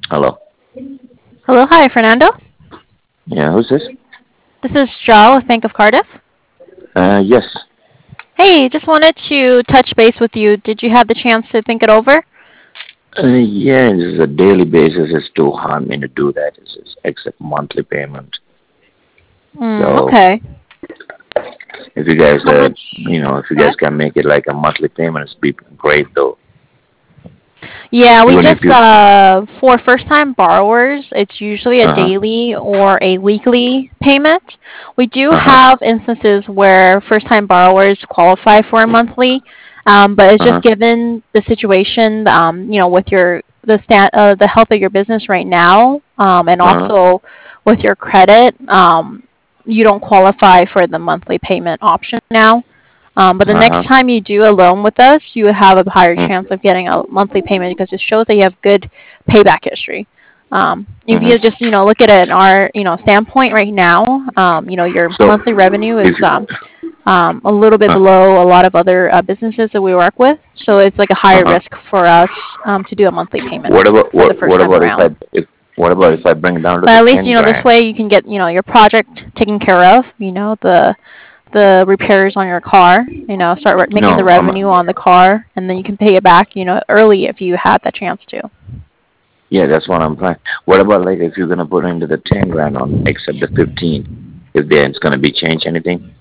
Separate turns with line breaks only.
Hello.
Hello, hi, Fernando.
Yeah, who's this?
This is Jal with Bank of Cardiff.
Yes.
Hey, just wanted to touch base with you. Did you have the chance to think it over?
Yeah, this is a daily basis. It's too hard me to do that. It's just accept monthly payment. So
Okay.
if you guys,
How much?
if you
Go
guys
ahead.
can make it like a monthly payment, it's be great though.
Yeah, we
Even if
just
you,
for first-time borrowers, it's usually a
uh huh,
daily or a weekly payment. We do
uh huh,
have instances where first-time borrowers qualify for a monthly, but it's
uh
just
huh,
given the situation, with the health of your business right now, and
uh huh,
also with your credit, you don't qualify for the monthly payment option now. But the
uh
next
huh.
time you do a loan with us, you have a higher chance of getting a monthly payment because it shows that you have good payback history. If you
Mm-hmm.
just look at it in our standpoint right now, your
So
monthly revenue is
if you,
a little bit
uh
below a lot of other businesses that we work with, so it's like a higher
huh.
risk for us to do a monthly payment
What about
for the first
what
time
about if
around.
I bring it down to
But
the
at least
10 grand?
this way you can get your project taken care of. The repairs on your car, start making the
No,
revenue on the car, and then you can pay it back, early if you had the chance to.
yeah, that's what I'm planning. What about like if you're gonna put into the 10 grand on except the 15? If there's gonna be change anything?